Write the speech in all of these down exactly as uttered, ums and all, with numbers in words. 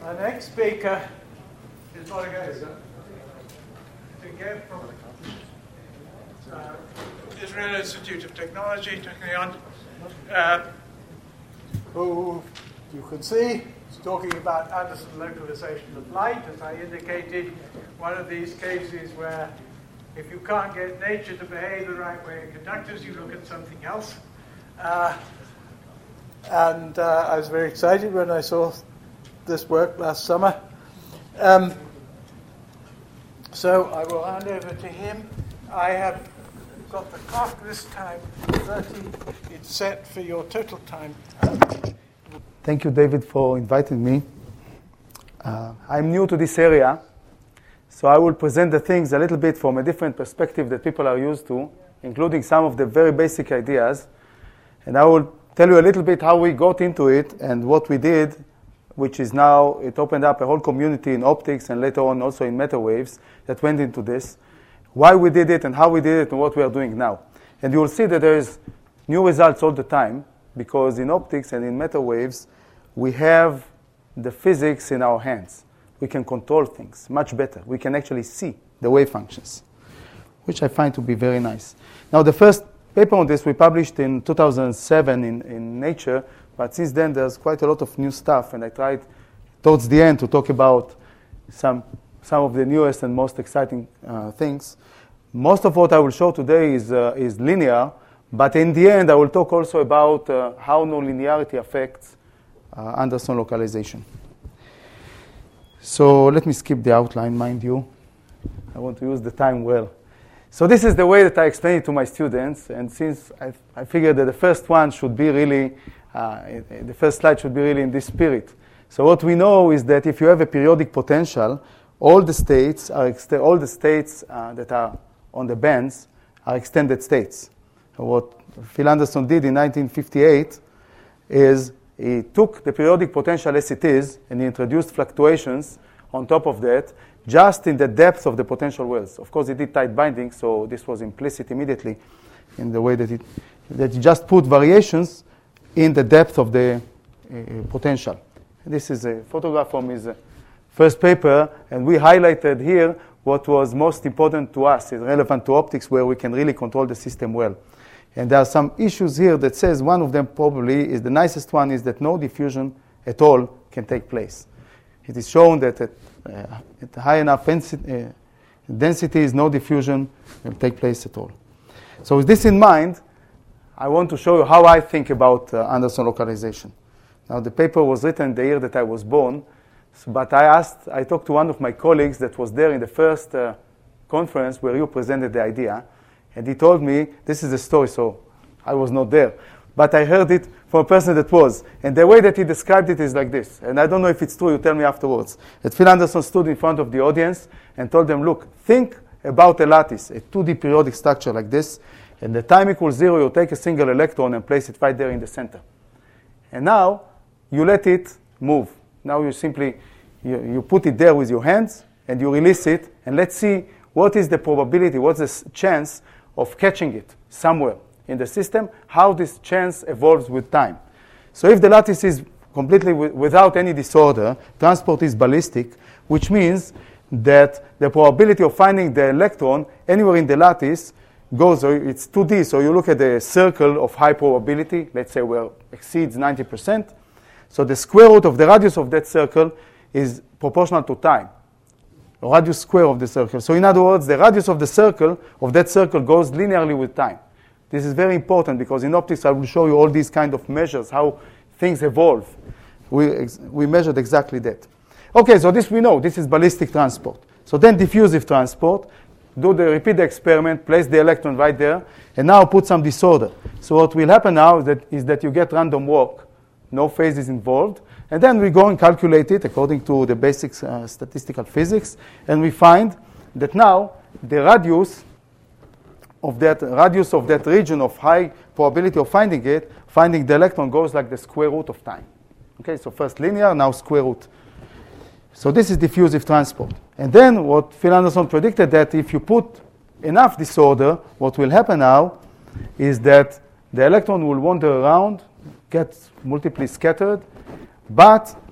Our next speaker is Morgan again from uh, Israel Institute of Technology, Technion, uh, who you can see is talking about Anderson localization of light. As I indicated, one of these cases where if you can't get nature to behave the right way in conductors, you look at something else. Uh, and uh, I was very excited when I saw this work last summer. Um, so I will hand over to him. I have got the clock this time, thirty. It's set for your total time. Thank you, David, for inviting me. Uh, I'm new to this area, so I will present the things a little bit from a different perspective that people are used to, including some of the very basic ideas. And I will tell you a little bit how we got into it and what we did, which is now, it opened up a whole community in optics and later on also in meta waves that went into this, why we did it and how we did it and what we are doing now. And you will see that there is new results all the time, because in optics and in meta waves, we have the physics in our hands. We can control things much better. We can actually see the wave functions, which I find to be very nice. Now, the first paper on this we published in two thousand seven in, in Nature, but since then there's quite a lot of new stuff, and I tried towards the end to talk about some, some of the newest and most exciting uh, things. Most of what I will show today is, uh, is linear, but in the end I will talk also about uh, how nonlinearity affects uh, Anderson localization. So let me skip the outline, mind you. I want to use the time well. So this is the way that I explain it to my students, and since I, I figured that the first one should be really, uh, the first slide should be really in this spirit. So what we know is that if you have a periodic potential, all the states are ext- all the states uh, that are on the bands are extended states. So what Phil Anderson did in nineteen fifty-eight is he took the periodic potential as it is and he introduced fluctuations on top of that, just in the depth of the potential wells. Of course, he did tight binding, so this was implicit immediately in the way that it that he just put variations in the depth of the uh, potential. This is a photograph from his uh, first paper, and we highlighted here what was most important to us, is relevant to optics, where we can really control the system well. And there are some issues here that says one of them probably is the nicest one, is that no diffusion at all can take place. It is shown that at, uh, at high enough density, uh, densities, no diffusion will take place at all. So with this in mind, I want to show you how I think about uh, Anderson localization. Now, the paper was written the year that I was born, so, but I asked, I talked to one of my colleagues that was there in the first uh, conference where you presented the idea, and he told me, this is a story, so I was not there, but I heard it from a person that was. And the way that he described it is like this. And I don't know if it's true, you tell me afterwards. That Phil Anderson stood in front of the audience and told them, look, think about a lattice, a two D periodic structure like this, and the time equals zero, you take a single electron and place it right there in the center. And now, you let it move. Now you simply, you, you put it there with your hands, and you release it, and let's see what is the probability, what's the chance of catching it somewhere in the system, how this chance evolves with time. So if the lattice is completely w- without any disorder, transport is ballistic, which means that the probability of finding the electron anywhere in the lattice goes, or it's two D, so you look at the circle of high probability, let's say where exceeds ninety percent. So the square root of the radius of that circle is proportional to time, radius square of the circle. So in other words, the radius of the circle, of that circle, goes linearly with time. This is very important because in optics I will show you all these kind of measures, how things evolve. We, ex- we measured exactly that. Okay, so this we know, this is ballistic transport. So then diffusive transport, do the repeat the experiment, place the electron right there, and now put some disorder. So what will happen now is that, is that you get random walk, no phases involved, and then we go and calculate it according to the basic uh, statistical physics, and we find that now the radius of that radius of that region of high probability of finding it, finding the electron goes like the square root of time. Okay, so first linear, now square root. So this is diffusive transport. And then what Phil Anderson predicted, that if you put enough disorder, what will happen now is that the electron will wander around, get multiply scattered, but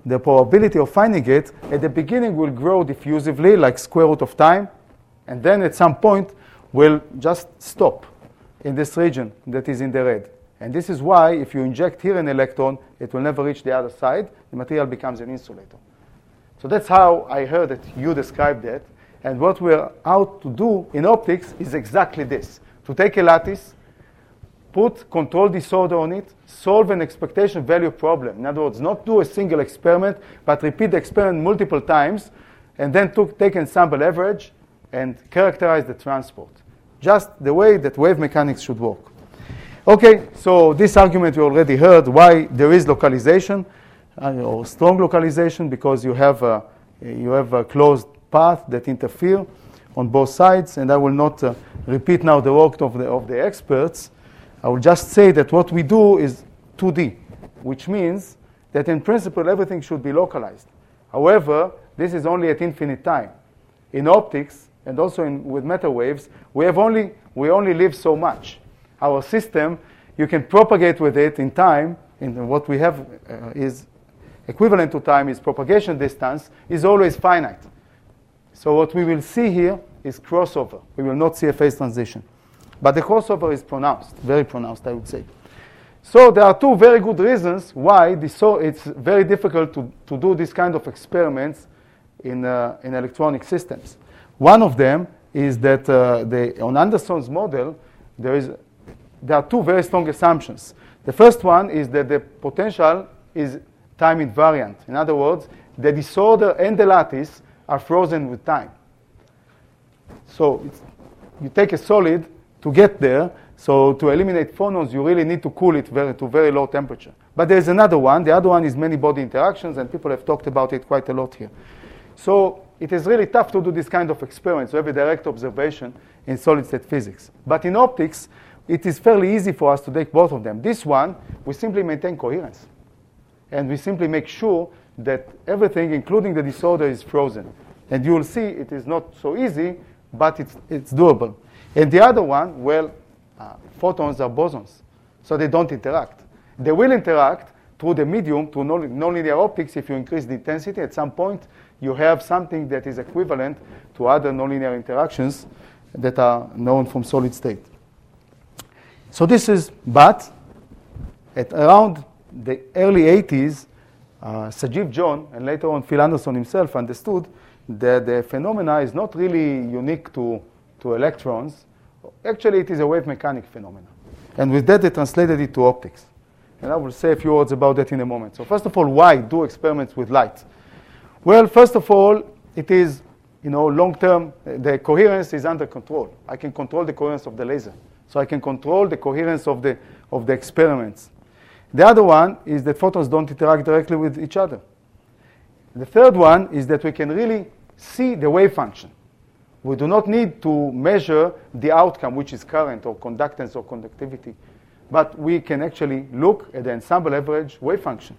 the probability of finding it at the beginning will grow diffusively, like square root of time, and then at some point will just stop in this region that is in the red. And this is why if you inject here an electron, it will never reach the other side. The material becomes an insulator. So that's how I heard that you described that. And what we're out to do in optics is exactly this, to take a lattice, put control disorder on it, solve an expectation value problem. In other words, not do a single experiment, but repeat the experiment multiple times, and then took, take an sample average and characterize the transport. Just the way that wave mechanics should work. Okay, so this argument you already heard, why there is localization, uh, or strong localization, because you have, a, you have a closed path that interfere on both sides, and I will not uh, repeat now the work of the, of the experts. I will just say that what we do is two D, which means that in principle everything should be localized. However, this is only at infinite time. In optics, and also in, with matter waves, we, have only, we only live so much. Our system, you can propagate with it in time, and what we have uh, is equivalent to time, is propagation distance, is always finite. So what we will see here is crossover. We will not see a phase transition. But the crossover is pronounced, very pronounced, I would say. So there are two very good reasons why this, so it's very difficult to, to do this kind of experiments in, uh, in electronic systems. One of them is that uh, the, on Anderson's model, there, is, there are two very strong assumptions. The first one is that the potential is time invariant. In other words, the disorder and the lattice are frozen with time. So it's, you take a solid to get there. So to eliminate phonons, you really need to cool it very, to very low temperature. But there's another one. The other one is many-body interactions, and people have talked about it quite a lot here. So it is really tough to do this kind of experiments, to have a direct observation in solid-state physics. But in optics, it is fairly easy for us to take both of them. This one, we simply maintain coherence. And we simply make sure that everything, including the disorder, is frozen. And you will see it is not so easy, but it's, it's doable. And the other one, well, uh, photons are bosons, so they don't interact. They will interact through the medium, through nonlinear optics. If you increase the intensity, at some point, you have something that is equivalent to other nonlinear interactions that are known from solid state. So this is, but at around the early eighties, uh, Sajeev John, and later on Phil Anderson himself, understood that the phenomena is not really unique to, to electrons. Actually, it is a wave mechanic phenomenon. And with that, they translated it to optics. And I will say a few words about that in a moment. So first of all, why do experiments with light? Well, first of all, it is, you know, long-term, the coherence is under control. I can control the coherence of the laser. So I can control the coherence of the, of the experiments. The other one is that photons don't interact directly with each other. The third one is that we can really see the wave function. We do not need to measure the outcome, which is current or conductance or conductivity, but we can actually look at the ensemble average wave function.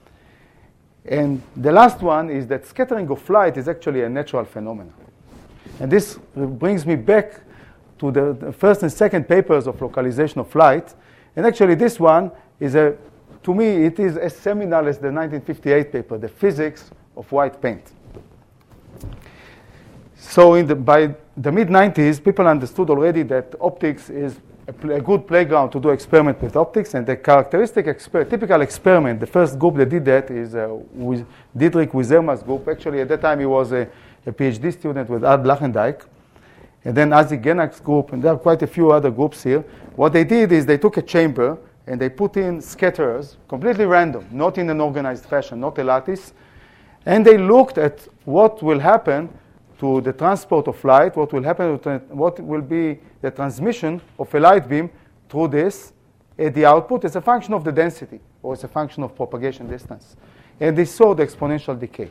And the last one is that scattering of light is actually a natural phenomenon. And this brings me back to the, the first and second papers of localization of light. And actually this one is, a, to me, it is as seminal as the nineteen fifty-eight paper, The Physics of White Paint. So in the, by the mid nineties, people understood already that optics is a, pl- a good playground to do experiment with optics. And the characteristic, exper- typical experiment, the first group that did that is uh, with Diederik Wizerma's group. Actually, at that time, he was a, a PhD student with Art Blachendijk. And then Azik Genak's group, and there are quite a few other groups here. What they did is they took a chamber and they put in scatterers, completely random, not in an organized fashion, not a lattice. And they looked at what will happen to the transport of light, what will happen, to, what will be the transmission of a light beam through this at the output as a function of the density or as a function of propagation distance. And they saw the exponential decay.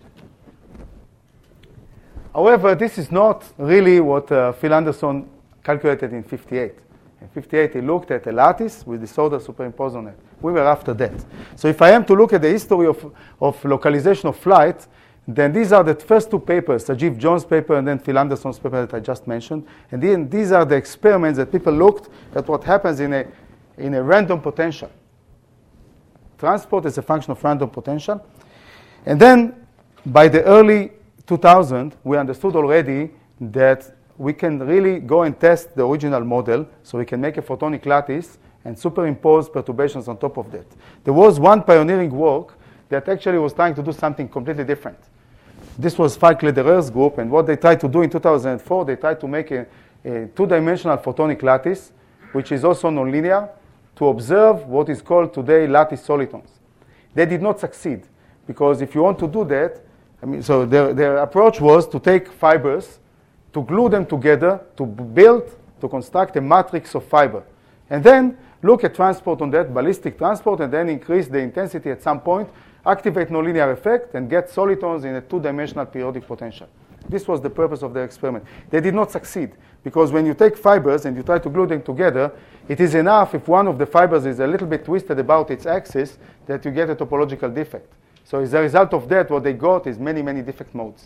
However, this is not really what uh, Phil Anderson calculated in fifty-eight. In fifty-eight, he looked at a lattice with disorder superimposed on it. We were after that. So if I am to look at the history of, of localization of light, then these are the first two papers, Sajeev John's paper and then Phil Anderson's paper that I just mentioned. And then these are the experiments that people looked at what happens in a, in a random potential. Transport is a function of random potential. And then by the early two thousand, we understood already that we can really go and test the original model, so we can make a photonic lattice and superimpose perturbations on top of that. There was one pioneering work that actually was trying to do something completely different. This was Falk Lederer's group, and what they tried to do in two thousand four, they tried to make a, a two-dimensional photonic lattice, which is also nonlinear, to observe what is called today lattice solitons. They did not succeed, because if you want to do that, I mean, so their, their approach was to take fibers, to glue them together, to build, to construct a matrix of fiber, and then look at transport on that, ballistic transport, and then increase the intensity at some point, activate nonlinear effect, and get solitons in a two-dimensional periodic potential. This was the purpose of their experiment. They did not succeed, because when you take fibers and you try to glue them together, it is enough if one of the fibers is a little bit twisted about its axis that you get a topological defect. So as a result of that, what they got is many, many defect modes.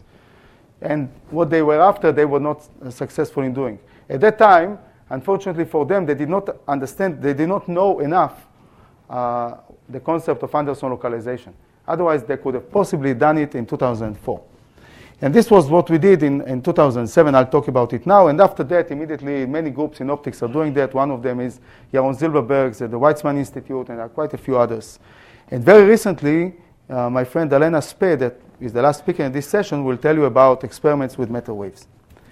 And what they were after, they were not successful in doing. At that time, unfortunately for them, they did not understand, they did not know enough uh, the concept of Anderson localization. Otherwise, they could have possibly done it in two thousand four. And this was what we did in, in two thousand seven. I'll talk about it now. And after that, immediately, many groups in optics are doing that. One of them is Yaron Zilberberg's at the Weizmann Institute, and there are quite a few others. And very recently, uh, my friend Alena Spey, that is the last speaker in this session, will tell you about experiments with matter waves.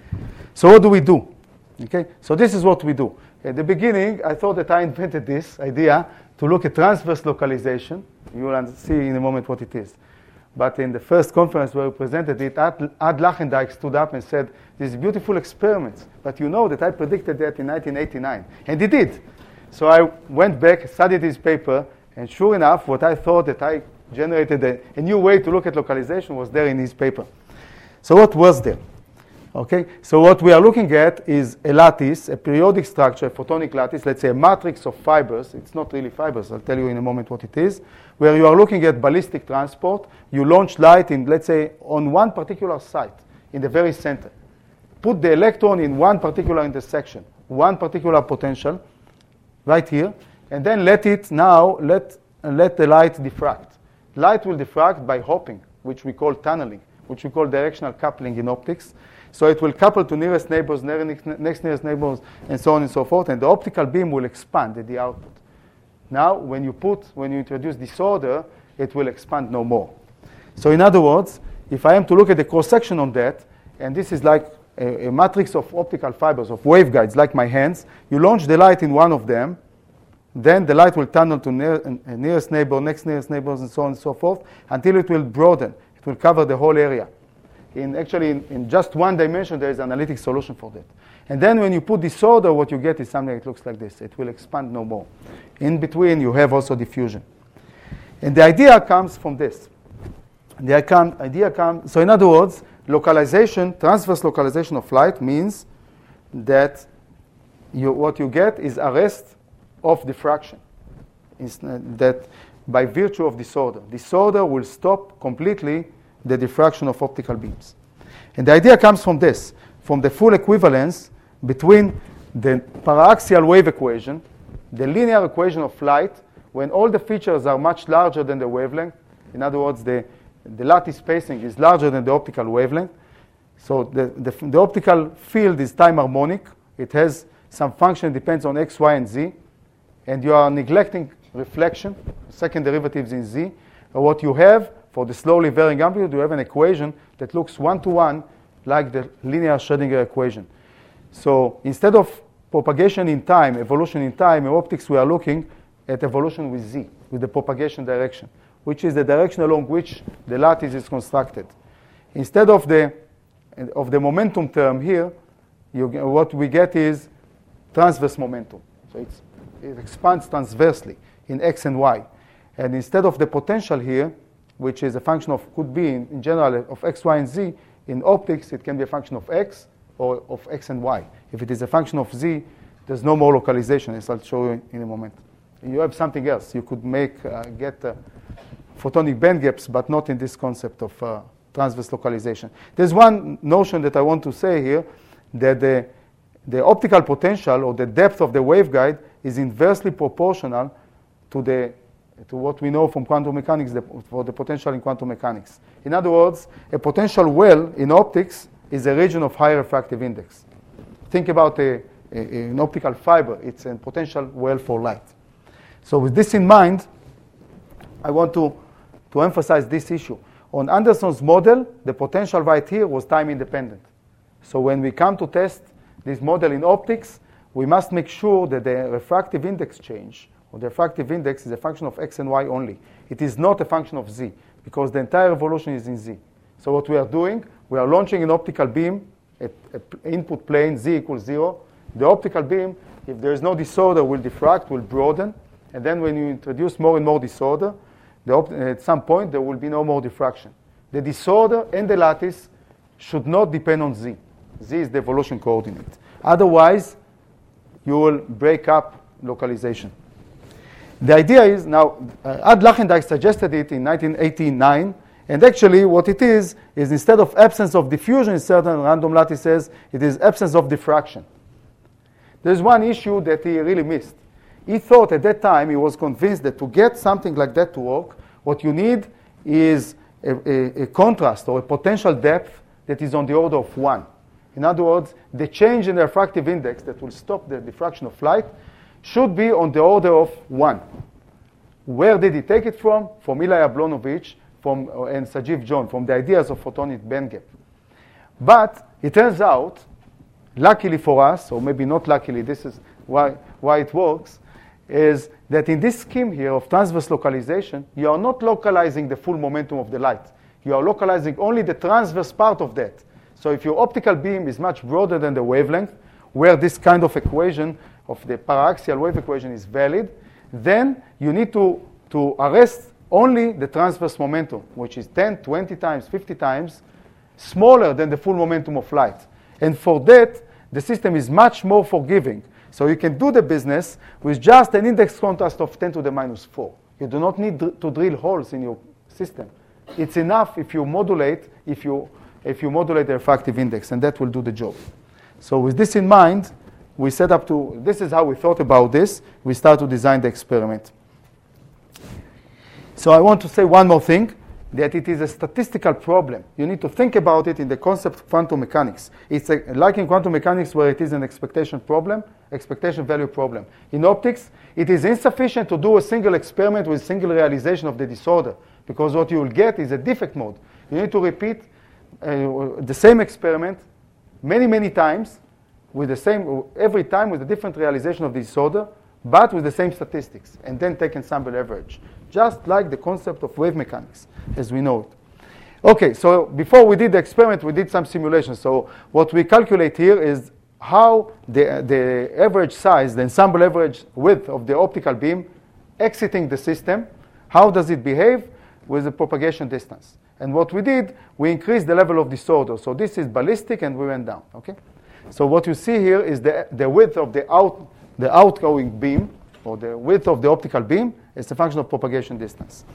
So what do we do? Okay, so this is what we do. At the beginning, I thought that I invented this idea to look at transverse localization. You will see in a moment what it is. But in the first conference where we presented it, Ad Lachendijk stood up and said, these beautiful experiments, but you know that I predicted that in nineteen eighty-nine. And he did. So I went back, studied his paper, and sure enough, what I thought that I generated a, a new way to look at localization was there in his paper. So what was there? Okay, so what we are looking at is a lattice, a periodic structure, a photonic lattice, let's say a matrix of fibers. It's not really fibers. I'll tell you in a moment what it is, where you are looking at ballistic transport. You launch light in, let's say, on one particular site, in the very center. Put the electron in one particular intersection, one particular potential, right here, and then let it now, let, let the light diffract. Light will diffract by hopping, which we call tunneling, which we call directional coupling in optics. So it will couple to nearest neighbors, next nearest neighbors, and so on and so forth, and the optical beam will expand at the output. Now, when you put, when you introduce disorder, it will expand no more. So in other words, if I am to look at the cross-section on that, and this is like a, a matrix of optical fibers, of waveguides, like my hands, you launch the light in one of them, then the light will tunnel to near, uh, nearest neighbor, next nearest neighbors, and so on and so forth, until it will broaden. It will cover the whole area. In actually, in, in just one dimension, there is an analytic solution for that. And then when you put disorder, what you get is something that looks like this. It will expand no more. In between, you have also diffusion. And the idea comes from this. The idea comes, so in other words, localization, transverse localization of light means that you, what you get is arrest of diffraction. It's, uh, that by virtue of disorder. Disorder will stop completely the diffraction of optical beams. And the idea comes from this, from the full equivalence between the paraxial wave equation, the linear equation of light, when all the features are much larger than the wavelength. In other words, the, the lattice spacing is larger than the optical wavelength. So the, the, the optical field is time harmonic. It has some function that depends on x, y, and z. And you are neglecting reflection, second derivatives in z. Or what you have for the slowly varying amplitude, you have an equation that looks one-to-one like the linear Schrödinger equation. So instead of propagation in time, evolution in time, in optics we are looking at evolution with z, with the propagation direction, which is the direction along which the lattice is constructed. Instead of the, of the momentum term here, you, what we get is transverse momentum. So it's, it expands transversely in x and y. And instead of the potential here, which is a function of, could be in, in general of x, y, and z, in optics it can be a function of x or of x and y. If it is a function of z, there's no more localization, as I'll show you in a moment. You have something else. You could make, uh, get uh, photonic band gaps, but not in this concept of uh, transverse localization. There's one notion that I want to say here, that the, the optical potential or the depth of the waveguide is inversely proportional to the to what we know from quantum mechanics the, for the potential in quantum mechanics. In other words, a potential well in optics is a region of high refractive index. Think about a, a, an optical fiber. It's a potential well for light. So with this in mind, I want to, to emphasize this issue. On Anderson's model, the potential right here was time independent. So when we come to test this model in optics, we must make sure that the refractive index change, or the refractive index, is a function of x and y only. It is not a function of z, because the entire revolution is in z. So what we are doing, we are launching an optical beam at an input plane, z equals zero. The optical beam, if there is no disorder, will diffract, will broaden. And then when you introduce more and more disorder, the op- at some point there will be no more diffraction. The disorder and the lattice should not depend on z. Z is the evolution coordinate. Otherwise, you will break up localization. The idea is, now, uh, Ad Lachendijk suggested it in nineteen eighty-nine, and actually what it is, is instead of absence of diffusion in certain random lattices, it is absence of diffraction. There's one issue that he really missed. He thought at that time, he was convinced that to get something like that to work, what you need is a, a, a contrast or a potential depth that is on the order of one. In other words, the change in the refractive index that will stop the diffraction of light should be on the order of one. Where did he take it from? From Ilya Yablonovich from, uh, and Sajiv John, from the ideas of photonic bandgap. But it turns out, luckily for us, or maybe not luckily, this is why, why it works, is that in this scheme here of transverse localization, you are not localizing the full momentum of the light. You are localizing only the transverse part of that. So if your optical beam is much broader than the wavelength, where this kind of equation of the paraxial wave equation is valid, then you need to, to arrest only the transverse momentum, which is ten, twenty times, fifty times smaller than the full momentum of light. And for that, the system is much more forgiving. So you can do the business with just an index contrast of ten to the minus four. You do not need to drill holes in your system. It's enough if you modulate, if you, if you modulate the refractive index, and that will do the job. So with this in mind, we set up to, this is how we thought about this. We start to design the experiment. So I want to say one more thing, that it is a statistical problem. You need to think about it in the concept of quantum mechanics. It's a, like in quantum mechanics where it is an expectation problem, expectation value problem. In optics, it is insufficient to do a single experiment with single realization of the disorder, because what you will get is a defect mode. You need to repeat uh, the same experiment many, many times, with the same, every time with a different realization of the disorder, but with the same statistics, and then take ensemble average, just like the concept of wave mechanics as we know it. Okay, so before we did the experiment, we did some simulations. So what we calculate here is how the, the average size, the ensemble average width of the optical beam exiting the system, how does it behave with the propagation distance. And what we did, we increased the level of disorder. So this is ballistic, and we went down, okay? So what you see here is the, the width of the, out, the outgoing beam, or the width of the optical beam, is a function of propagation distance.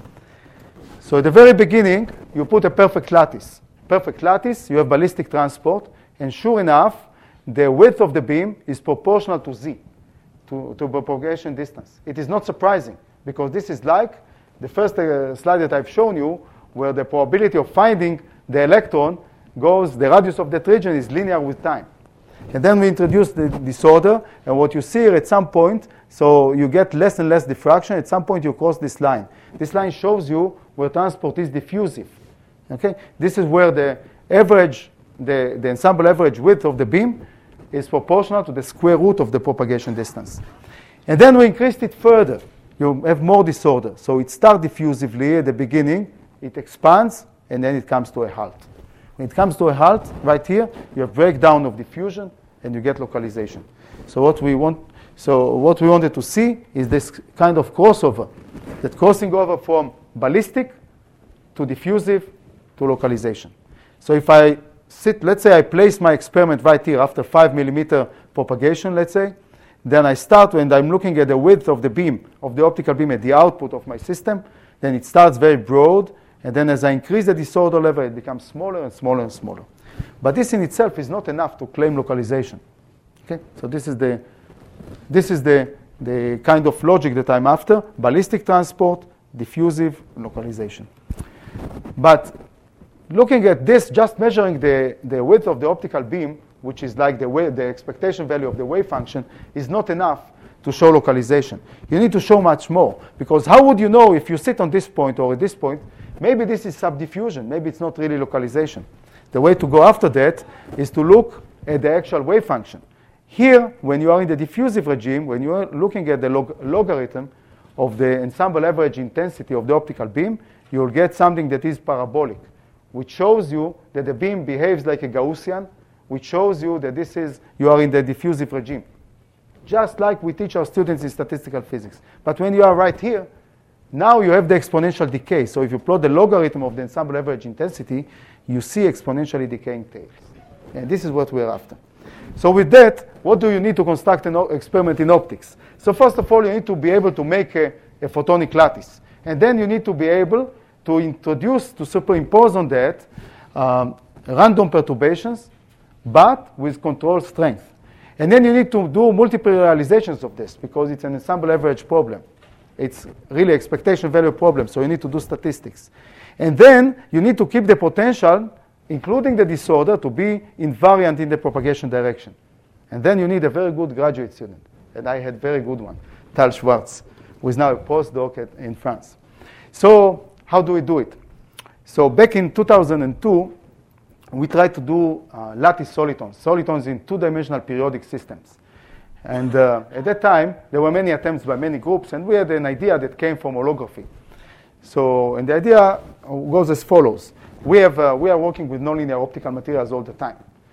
So at the very beginning, you put a perfect lattice. Perfect lattice, you have ballistic transport, and sure enough, the width of the beam is proportional to z, to, to propagation distance. It is not surprising, because this is like the first uh, slide that I've shown you, where the probability of finding the electron goes, the radius of that region is linear with time. And then we introduce the disorder, and what you see here at some point, so you get less and less diffraction. At some point, you cross this line. This line shows you where transport is diffusive. Okay? This is where the average, the, the ensemble average width of the beam is proportional to the square root of the propagation distance. And then we increased it further. You have more disorder. So it starts diffusively at the beginning, it expands, and then it comes to a halt. When it comes to a halt, right here, you have breakdown of diffusion, and you get localization. So what we want, so what we wanted to see is this kind of crossover, that crossing over from ballistic to diffusive to localization. So if I sit, let's say I place my experiment right here after five millimeter propagation, let's say, then I start, and I'm looking at the width of the beam, of the optical beam at the output of my system, then it starts very broad, and then as I increase the disorder level, it becomes smaller and smaller and smaller. But this in itself is not enough to claim localization. Okay? So this is the, this is the the kind of logic that I'm after: ballistic transport, diffusive, localization. But looking at this, just measuring the, the width of the optical beam, which is like the, way, the expectation value of the wave function, is not enough to show localization. You need to show much more, because how would you know if you sit on this point or at this point, maybe this is subdiffusion, maybe it's not really localization. The way to go after that is to look at the actual wave function. Here, when you are in the diffusive regime, when you are looking at the log logarithm of the ensemble average intensity of the optical beam, you will get something that is parabolic, which shows you that the beam behaves like a Gaussian, which shows you that this is, you are in the diffusive regime. Just like we teach our students in statistical physics. But when you are right here, now you have the exponential decay. So if you plot the logarithm of the ensemble average intensity, you see exponentially decaying tails. And this is what we're after. So with that, what do you need to construct an experiment in optics? So first of all, you need to be able to make a, a photonic lattice. And then you need to be able to introduce, to superimpose on that um, random perturbations, but with control strength. And then you need to do multiple realizations of this, because it's an ensemble average problem. It's really expectation value problem, so you need to do statistics. And then you need to keep the potential, including the disorder, to be invariant in the propagation direction. And then you need a very good graduate student. And I had a very good one, Tal Schwartz, who is now a postdoc at, in France. So how do we do it? So back in two thousand two, we tried to do uh, lattice solitons, solitons in two-dimensional periodic systems. And uh, at that time, there were many attempts by many groups, and we had an idea that came from holography. So, and the idea goes as follows. We, have, uh, we are working with nonlinear optical materials all the time.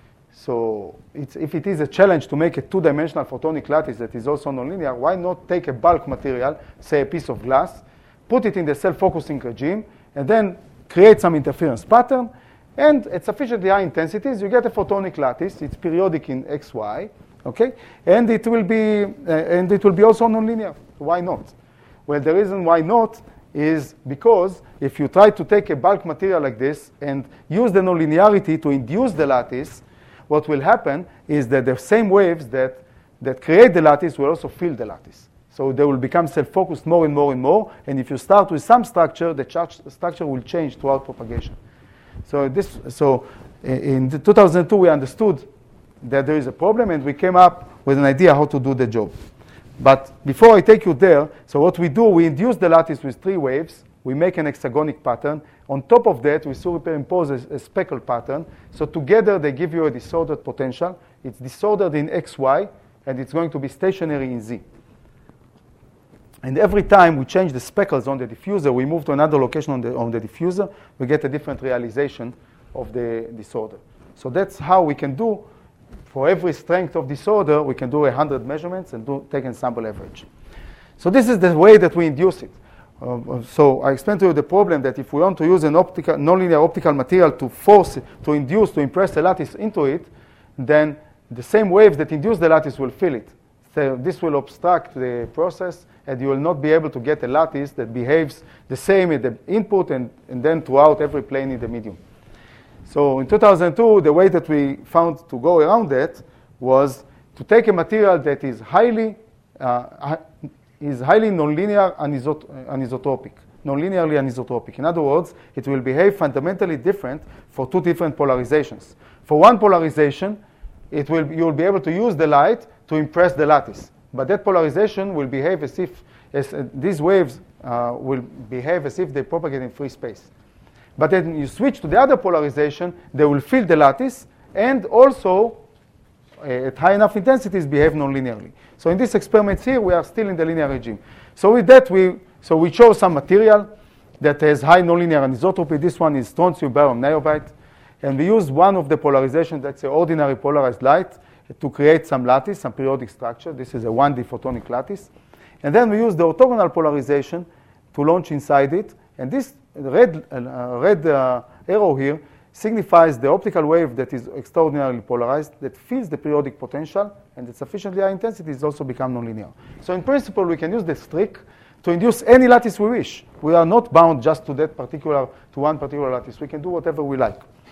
So it's, if it is a challenge to make a two-dimensional photonic lattice that is also nonlinear, why not take a bulk material, say a piece of glass, put it in the self-focusing regime, and then create some interference pattern, and at sufficiently high intensities, you get a photonic lattice. It's periodic in X, Y, okay? And it will be, uh, and it will be also nonlinear. Why not? Well, the reason why not is because if you try to take a bulk material like this and use the nonlinearity to induce the lattice, what will happen is that the same waves that, that create the lattice will also fill the lattice. So they will become self-focused more and more and more. And if you start with some structure, the charge structure will change throughout propagation. So, this, so in two thousand two, we understood that there is a problem, and we came up with an idea how to do the job. But before I take you there, so what we do, we induce the lattice with three waves. We make an hexagonic pattern. On top of that, we superimpose a, a speckle pattern. So together, they give you a disordered potential. It's disordered in X, Y, and it's going to be stationary in Z. And every time we change the speckles on the diffuser, we move to another location on the, on the diffuser, we get a different realization of the disorder. So that's how we can do, for every strength of disorder, we can do one hundred measurements and do, take an sample average. So this is the way that we induce it. Uh, so I explained to you the problem that if we want to use an optical, nonlinear optical material to force, it, to induce, to impress the lattice into it, then the same waves that induce the lattice will fill it. So this will obstruct the process, and you will not be able to get a lattice that behaves the same at the input and, and then throughout every plane in the medium. So in two thousand two, the way that we found to go around that was to take a material that is highly, uh, is highly nonlinear anisot anisotropic, nonlinearly anisotropic. In other words, it will behave fundamentally different for two different polarizations. For one polarization, it will, you will be able to use the light to impress the lattice. But that polarization will behave as if, as, uh, these waves uh, will behave as if they propagate in free space. But then you switch to the other polarization, they will fill the lattice, and also, uh, at high enough intensities, behave nonlinearly. So in this experiment here, we are still in the linear regime. So with that, we, so we chose some material that has high nonlinear anisotropy. This one is strontium, barium, niobate. And we used one of the polarizations, that's an ordinary polarized light, to create some lattice, some periodic structure. This is a one D photonic lattice. And then we use the orthogonal polarization to launch inside it. And this red, uh, red uh, arrow here signifies the optical wave that is extraordinarily polarized, that fills the periodic potential, and at sufficiently high intensities also become nonlinear. So in principle, we can use this trick to induce any lattice we wish. We are not bound just to that particular, to one particular lattice. We can do whatever we like.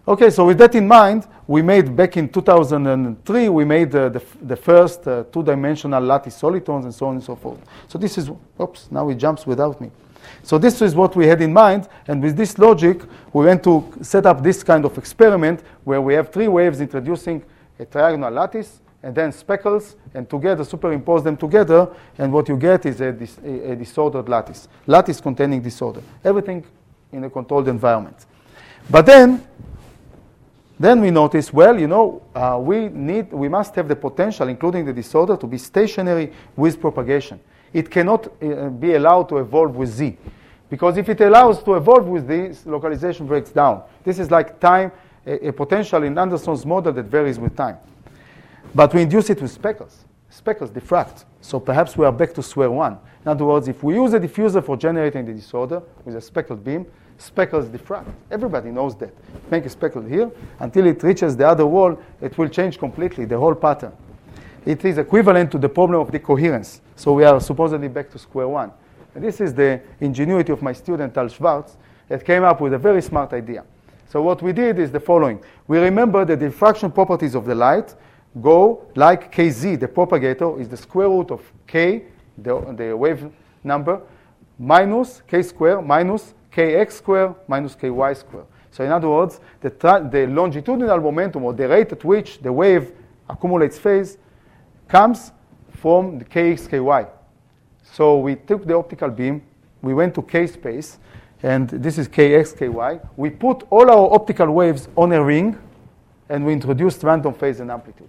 Okay, so with that in mind, we made, back in two thousand three, we made uh, the, the first uh, two-dimensional lattice solitons and so on and so forth. So this is, oops, now it jumps without me. So this is what we had in mind, and with this logic, we went to set up this kind of experiment where we have three waves introducing a triagonal lattice, and then speckles, and together superimpose them together, and what you get is a, dis a, a disordered lattice. Lattice containing disorder. Everything in a controlled environment. But then, then we notice, well, you know, uh, we need, we must have the potential, including the disorder, to be stationary with propagation. It cannot uh, be allowed to evolve with Z. Because if it allows to evolve with Z, localization breaks down. This is like time, a, a potential in Anderson's model that varies with time. But we induce it with speckles. Speckles diffract. So perhaps we are back to square one. In other words, if we use a diffuser for generating the disorder with a speckled beam, speckles diffract. Everybody knows that. Make a speckle here, until it reaches the other wall, it will change completely, the whole pattern. It is equivalent to the problem of decoherence. So we are supposedly back to square one. And this is the ingenuity of my student, Tal Schwartz, that came up with a very smart idea. So what we did is the following. We remember that the diffraction properties of the light go like kz, the propagator, is the square root of k, the, the wave number, minus k squared, minus kx squared, minus ky squared. So in other words, the, the longitudinal momentum, or the rate at which the wave accumulates phase, comes from the kx, ky. So we took the optical beam, we went to k space, and this is kx, ky. We put all our optical waves on a ring, and we introduced random phase and amplitude.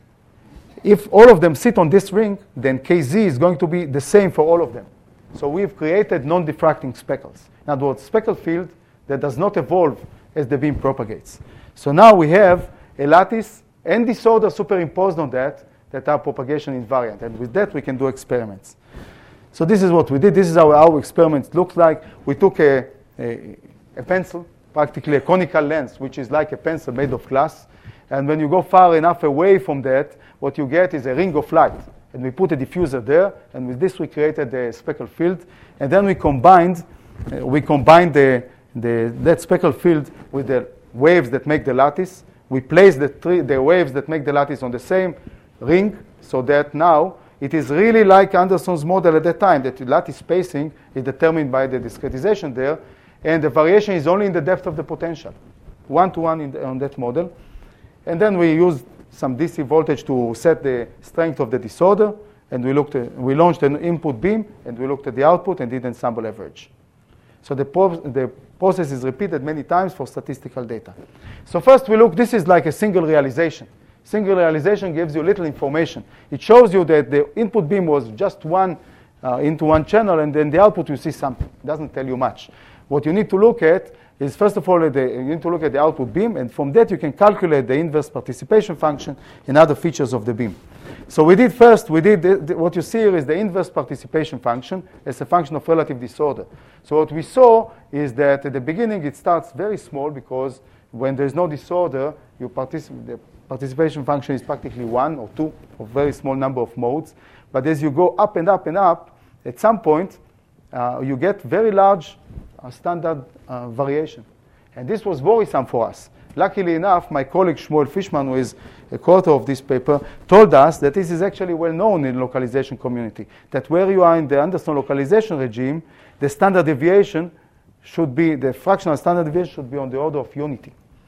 If all of them sit on this ring, then kz is going to be the same for all of them. So we've created non-diffracting speckles. In other words, speckle field that does not evolve as the beam propagates. So now we have a lattice and disorder superimposed on that that are propagation invariant. And with that, we can do experiments. So this is what we did. This is how our experiment looked like. We took a, a, a pencil, practically a conical lens, which is like a pencil made of glass. And when you go far enough away from that, what you get is a ring of light. And we put a diffuser there, and with this we created the speckle field. And then we combined, uh, we combined the, the, that speckle field with the waves that make the lattice. We placed the, three, the waves that make the lattice on the same ring, so that now it is really like Anderson's model at that time, that the lattice spacing is determined by the discretization there, and the variation is only in the depth of the potential, one-to-one in the, on that model. And then we used some D C voltage to set the strength of the disorder, and we looked at, we launched an input beam, and we looked at the output and did ensemble average. So the, pro the process is repeated many times for statistical data. So first we look, this is like a single realization. Single realization gives you little information. It shows you that the input beam was just one uh, into one channel, and then the output you see something. It doesn't tell you much. What you need to look at is, first of all, the, you need to look at the output beam, and from that you can calculate the inverse participation function and other features of the beam. So we did first, we did the, the, what you see here is the inverse participation function as a function of relative disorder. So what we saw is that at the beginning it starts very small, because when there's no disorder, you participate, the participation function is practically one or two, or very small number of modes. But as you go up and up and up, at some point uh, you get very large uh, standard uh, variation. And this was worrisome for us. Luckily enough, my colleague Shmuel Fishman, who is a co-author of this paper, told us that this is actually well known in the localization community, that where you are in the Anderson localization regime, the standard deviation should be, the fractional standard deviation should be on the order of unity.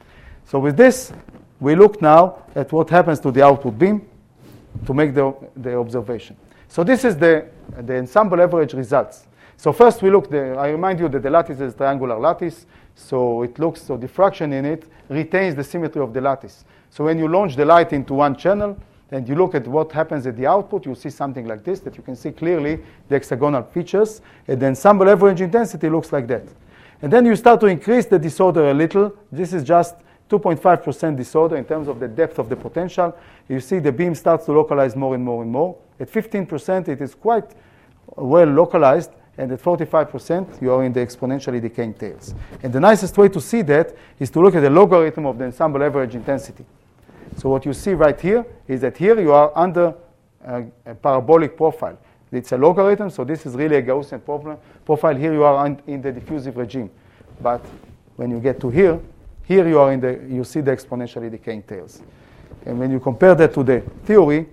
So with this, we look now at what happens to the output beam to make the, the observation. So this is the, the ensemble average results. So first we look, the, I remind you that the lattice is triangular lattice, so it looks, so diffraction in it retains the symmetry of the lattice. So when you launch the light into one channel and you look at what happens at the output, you see something like this, that you can see clearly the hexagonal features, and the ensemble average intensity looks like that. And then you start to increase the disorder a little. This is just two point five percent disorder in terms of the depth of the potential. You see the beam starts to localize more and more and more. At fifteen percent, it is quite well localized, and at forty-five percent, you are in the exponentially decaying tails. And the nicest way to see that is to look at the logarithm of the ensemble average intensity. So what you see right here is that here you are under a, a parabolic profile. It's a logarithm, so this is really a Gaussian profile. Here you are in the diffusive regime. But when you get to here, Here you are in the, you see the exponentially decaying tails. And when you compare that to the theory,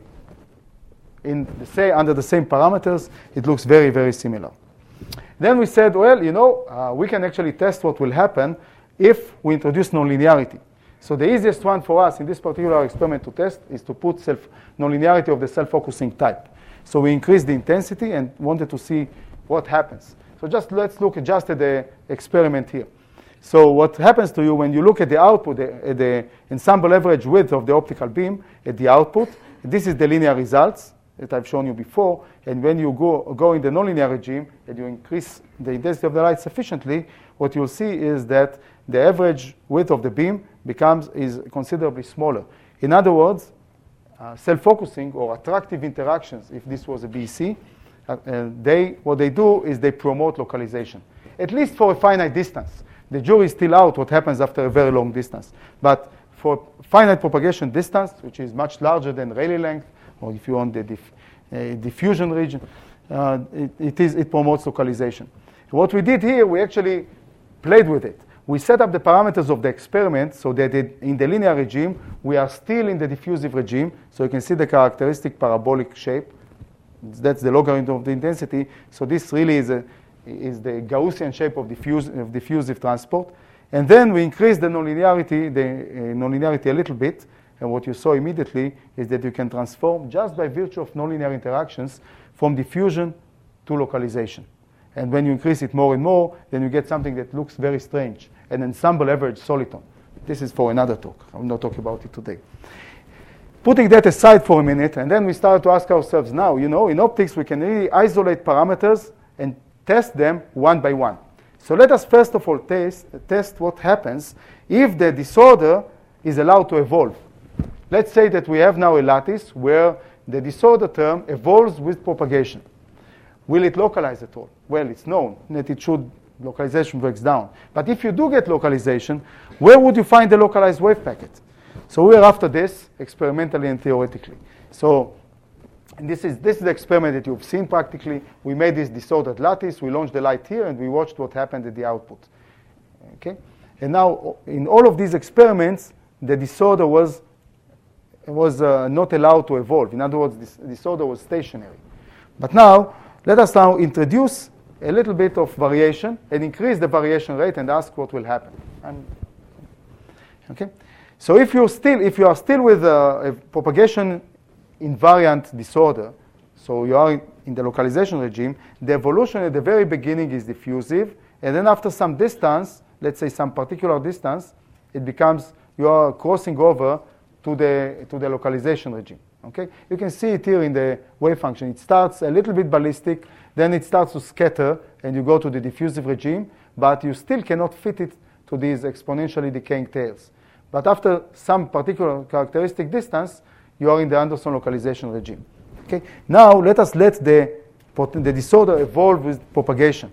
in the say, under the same parameters, it looks very, very similar. Then we said, well, you know, uh, we can actually test what will happen if we introduce nonlinearity. So the easiest one for us in this particular experiment to test is to put self nonlinearity of the self-focusing type. So we increased the intensity and wanted to see what happens. So just let's look at just at the experiment here. So what happens to you when you look at the output, the, at the ensemble average width of the optical beam at the output, this is the linear results that I've shown you before. And when you go, go in the nonlinear regime and you increase the intensity of the light sufficiently, what you'll see is that the average width of the beam becomes is considerably smaller. In other words, uh, self-focusing or attractive interactions, if this was a B E C, uh, uh, they, what they do is they promote localization, at least for a finite distance. The jury is still out what happens after a very long distance. But for finite propagation distance, which is much larger than Rayleigh length, or if you want the diff, uh, diffusion region, uh, it, it, is, it promotes localization. What we did here, we actually played with it. We set up the parameters of the experiment so that it, in the linear regime, we are still in the diffusive regime. So you can see the characteristic parabolic shape. That's the logarithm of the intensity. So this really is, a, is the Gaussian shape of, diffuse, of diffusive transport. And then we increase the nonlinearity, the uh, nonlinearity a little bit. And what you saw immediately is that you can transform just by virtue of nonlinear interactions from diffusion to localization. And when you increase it more and more, then you get something that looks very strange, an ensemble average soliton. This is for another talk. I'm not talking about it today. Putting that aside for a minute, and then we start to ask ourselves now, you know, in optics we can really isolate parameters and test them one by one. So let us first of all test, test what happens if the disorder is allowed to evolve. Let's say that we have now a lattice where the disorder term evolves with propagation. Will it localize at all? Well, it's known that it should, localization breaks down. But if you do get localization, where would you find the localized wave packet? So we're after this, experimentally and theoretically. So and this is this is the experiment that you've seen practically. We made this disordered lattice, we launched the light here, and we watched what happened at the output. Okay? And now, in all of these experiments, the disorder was, was uh, not allowed to evolve. In other words, this disorder was stationary. But now, let us now introduce a little bit of variation and increase the variation rate and ask what will happen. I'm, okay? So if you're still, if you are still with a, a propagation invariant disorder, so you are in, in the localization regime, the evolution at the very beginning is diffusive, and then after some distance, let's say some particular distance, it becomes, you are crossing over to the, to the localization regime. Okay? You can see it here in the wave function. It starts a little bit ballistic, then it starts to scatter, and you go to the diffusive regime, but you still cannot fit it to these exponentially decaying tails. But after some particular characteristic distance, you are in the Anderson localization regime. Okay? Now, let us let the, the disorder evolve with propagation.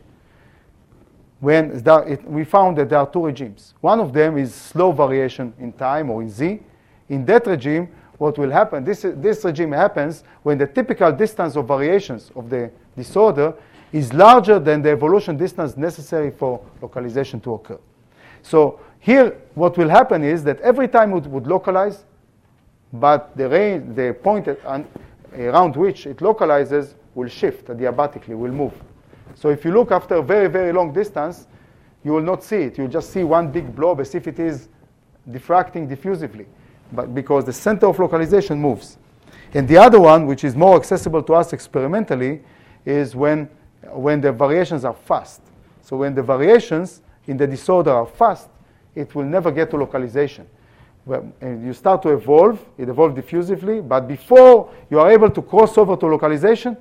When there, it, we found that there are two regimes. One of them is slow variation in time, or in z. In that regime, what will happen, this, this regime happens when the typical distance of variations of the disorder is larger than the evolution distance necessary for localization to occur. So here, what will happen is that every time it would localize, but the range, the point at, uh, around which it localizes will shift adiabatically, will move. So if you look after a very, very long distance, you will not see it. You'll just see one big blob as if it is diffracting diffusively, but because the center of localization moves. And the other one, which is more accessible to us experimentally, is when, when the variations are fast. So when the variations in the disorder are fast, it will never get to localization. Well, and you start to evolve, it evolves diffusively, but before you are able to cross over to localization,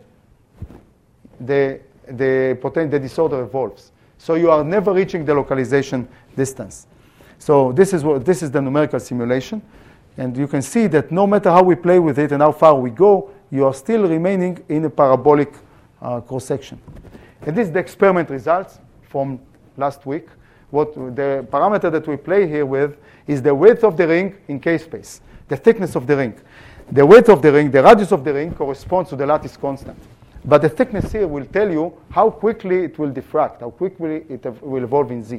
the, the, poten- the disorder evolves. So you are never reaching the localization distance. So this is, what, this is the numerical simulation. And you can see that no matter how we play with it and how far we go, you are still remaining in a parabolic uh, cross-section. And this is the experiment results from last week. What the parameter that we play here with is the width of the ring in K-space, the thickness of the ring. The width of the ring, the radius of the ring corresponds to the lattice constant. But the thickness here will tell you how quickly it will diffract, how quickly it will evolve in Z.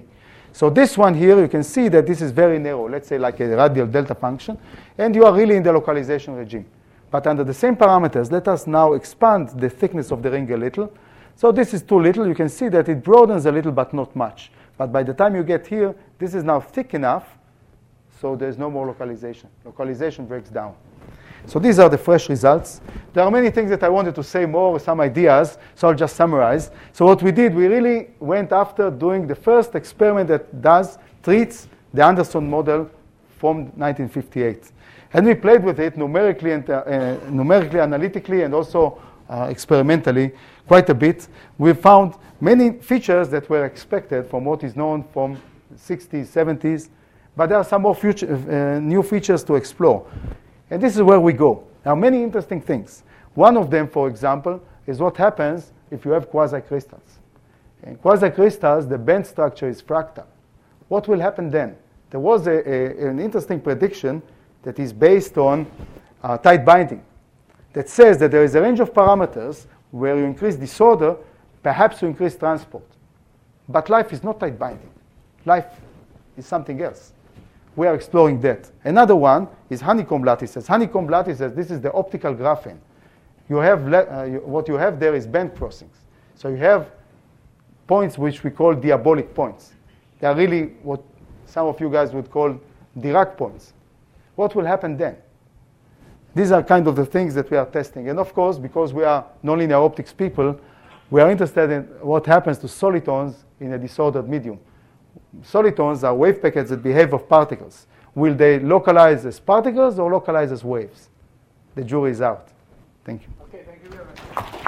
So this one here, you can see that this is very narrow, let's say like a radial delta function, and you are really in the localization regime. But under the same parameters, let us now expand the thickness of the ring a little. So this is too little. You can see that it broadens a little, but not much. But by the time you get here, this is now thick enough, so there's no more localization. Localization breaks down. So these are the fresh results. There are many things that I wanted to say more, some ideas, so I'll just summarize. So what we did, we really went after doing the first experiment that does, treats the Anderson model from nineteen fifty-eight. And we played with it numerically, and, uh, uh, numerically analytically, and also uh, experimentally quite a bit. We found many features that were expected from what is known from sixties, seventies, but there are some more future, uh, new features to explore. And this is where we go. There are many interesting things. One of them, for example, is what happens if you have quasicrystals. In quasicrystals, the band structure is fractal. What will happen then? There was a, a, an interesting prediction that is based on uh, tight binding that says that there is a range of parameters where you increase disorder, perhaps you increase transport. But life is not tight binding. Life is something else. We are exploring that. Another one is honeycomb lattices. Honeycomb lattices, this is the optical graphene. You have le- uh, you, what you have there is band crossings. So you have points which we call diabolic points. They are really what some of you guys would call Dirac points. What will happen then? These are kind of the things that we are testing. And of course, because we are nonlinear optics people, we are interested in what happens to solitons in a disordered medium. Solitons are wave packets that behave of particles. Will they localize as particles or localize as waves? The jury is out. Thank you. Okay, thank you very much.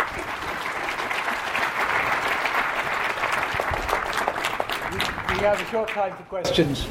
We, we have a short time for questions.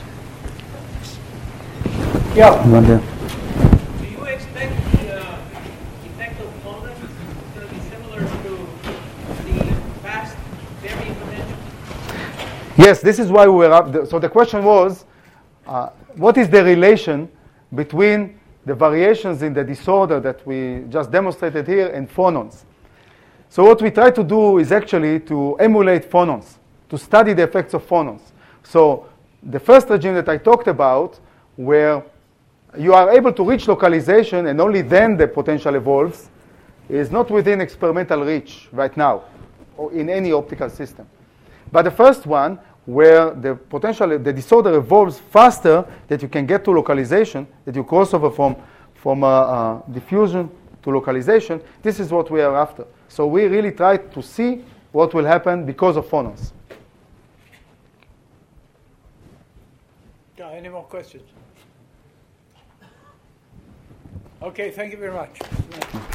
Yeah. One there. Do you expect the uh, effect of phonons to be similar to the fast varying potential? Yes, this is why we were up. The, so the question was, uh, what is the relation between the variations in the disorder that we just demonstrated here and phonons? So what we try to do is actually to emulate phonons, to study the effects of phonons. So the first regime that I talked about, where you are able to reach localization and only then the potential evolves, is not within experimental reach right now, or in any optical system. But the first one, where the potential, the disorder evolves faster, that you can get to localization, that you cross over from, from uh, uh, diffusion to localization, this is what we are after. So we really try to see what will happen because of phonons. Yeah, any more questions? Okay, thank you very much.